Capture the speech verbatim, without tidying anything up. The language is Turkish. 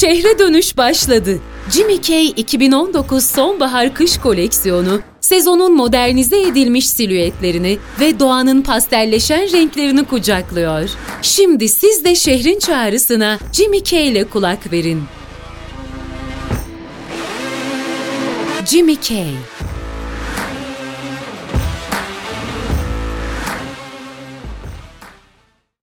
Şehre dönüş başladı. Jimmy Kay iki bin on dokuz sonbahar kış koleksiyonu, sezonun modernize edilmiş silüetlerini ve doğanın pastelleşen renklerini kucaklıyor. Şimdi siz de şehrin çağrısına Jimmy Kay ile kulak verin. Jimmy Kay